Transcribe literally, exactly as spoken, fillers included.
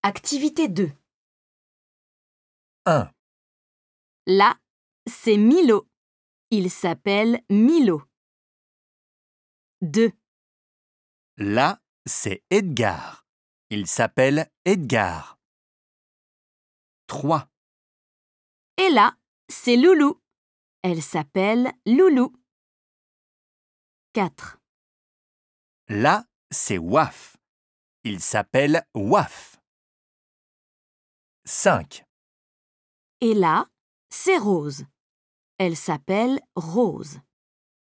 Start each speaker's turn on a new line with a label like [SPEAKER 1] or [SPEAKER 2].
[SPEAKER 1] Activité deux.
[SPEAKER 2] un.
[SPEAKER 1] Là, c'est Milo. Il s'appelle Milo. deux.
[SPEAKER 2] Là, c'est Edgar. Il s'appelle Edgar. trois.
[SPEAKER 1] Et là, c'est Loulou. Elle s'appelle Loulou. quatre.
[SPEAKER 2] Là, c'est Waf. Il s'appelle Waf. cinq.
[SPEAKER 1] Et là, c'est Rose. Elle s'appelle Rose.